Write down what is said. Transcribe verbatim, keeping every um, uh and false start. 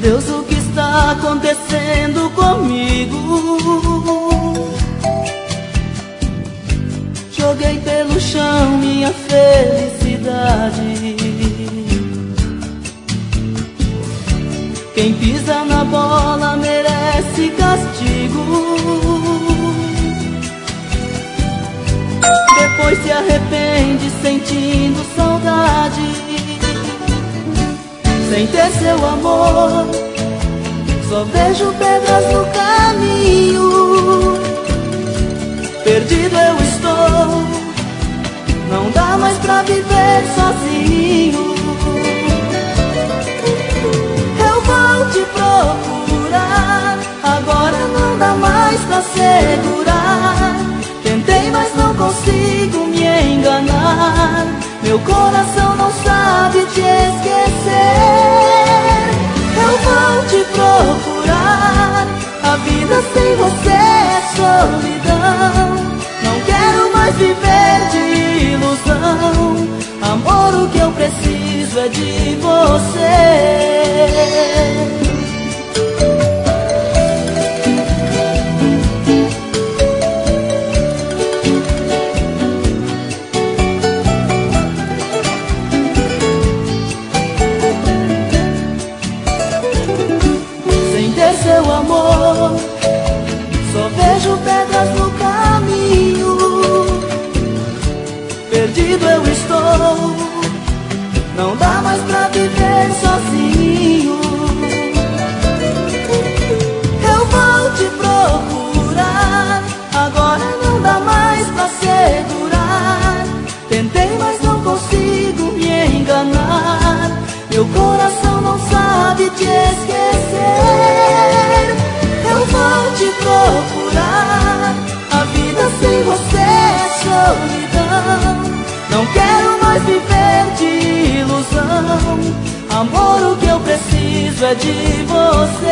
Deus, o que está acontecendo comigo? Joguei pelo chão minha felicidade. Quem pisa na bola merece castigo. Depois se arrepende sentindo saudade. Sem ter seu amor, só vejo pedras no caminho. Perdido eu estou, não dá mais pra viver sozinho. Eu vou te procurar, agora não dá mais pra segurar. Tentei, mas não consigo me enganar. Meu coração não sabe te esquecer. Eu vou te procurar, a vida sem você é solidão. Não quero mais viver de ilusão. Amor, o que eu preciso é de você. Seu amor, só vejo pedras no caminho. Perdido eu estou, não dá mais pra viver sozinho. Eu vou te procurar, agora não dá mais pra segurar. Tentei, mas não consigo me enganar. Meu coração não sabe te esquecer. Eu vou te procurar, a vida sem você é solidão. Não quero mais viver de ilusão. Amor, o que eu preciso é de você.